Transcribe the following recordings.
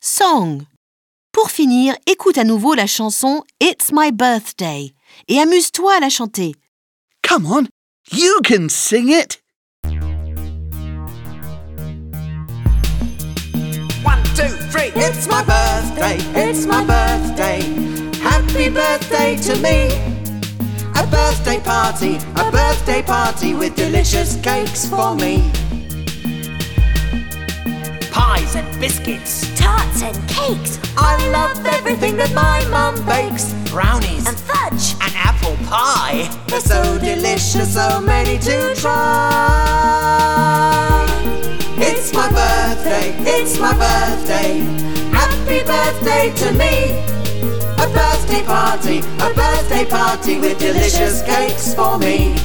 Song. Pour finir, écoute à nouveau la chanson It's My Birthday et amuse-toi à la chanter. Come on, you can sing it. 1, 2, 3. It's my birthday, it's my birthday. Happy birthday to me. A birthday party with delicious cakes for me. Pies and biscuits, tarts and cakes. I love everything that my mum bakes. Brownies And fudge. and apple pie. They're so delicious, so many to try. It's my birthday, it's my birthday. Happy birthday to me. A birthday party with delicious cakes for me.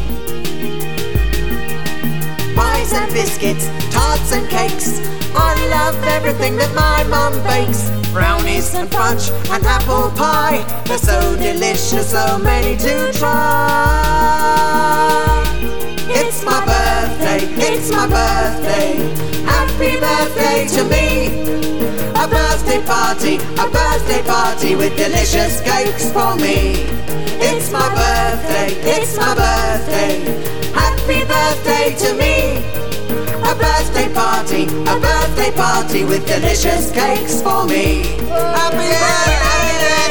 Pies and biscuits, tarts and cakes. I love everything that my mum bakes. Brownies and fudge and apple pie. They're so delicious, so many to try. It's my birthday, it's my birthday. Happy birthday to me. A birthday party with delicious cakes for me. It's my birthday, it's my birthday. Happy birthday to me. A birthday party with delicious cakes for me. Happy birthday!